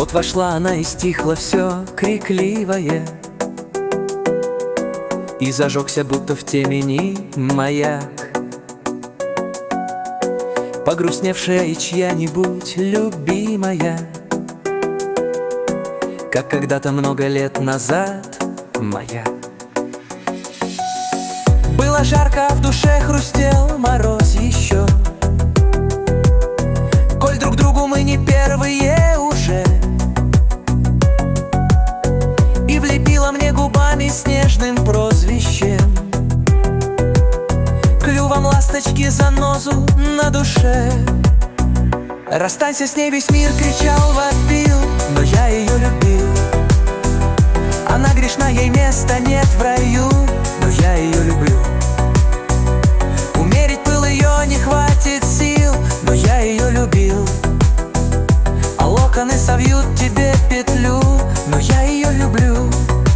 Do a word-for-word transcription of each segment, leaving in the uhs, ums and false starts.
Вот вошла она и стихло все крикливое, и зажегся будто в темени маяк. Погрустневшая и чья-нибудь любимая, как когда-то много лет назад моя. Было жарко, а в душе хрустел мороз еще, коль друг другу мы не первые уже. И влепила мне губами снежным прозвищем, клювом ласточки занозу на душе. Расстанься с ней, весь мир кричал, вопил, но я ее любил. Она грешна, ей места нет в раю, но я ее люблю. Умерить пыл ее не хватит сил, но я ее любил. А локоны совьют тебе петлю, но я ее люблю.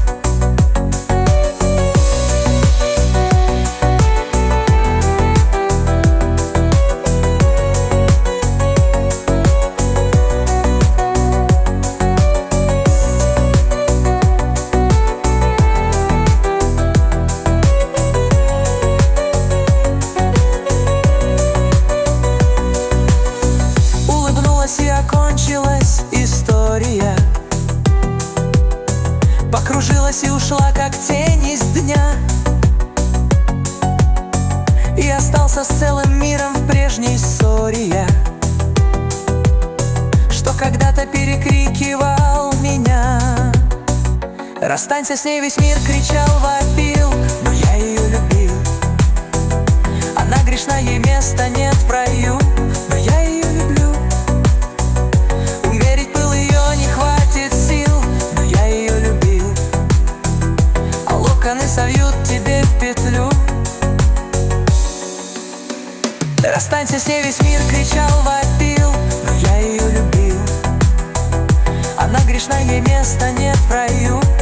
И окончилась история, покружилась и ушла, как тень из дня. И остался с целым миром в прежней ссоре я, что когда-то перекрикивал меня. Расстанься с ней, весь мир кричал, вопил, но я ее любил. Она грешна, ей места нет в раю, но я ее люблю. Совьют тебе петлю. Расстанься с ней, весь мир кричал, вопил, но я ее любил. Она грешна, ей места нет в раю.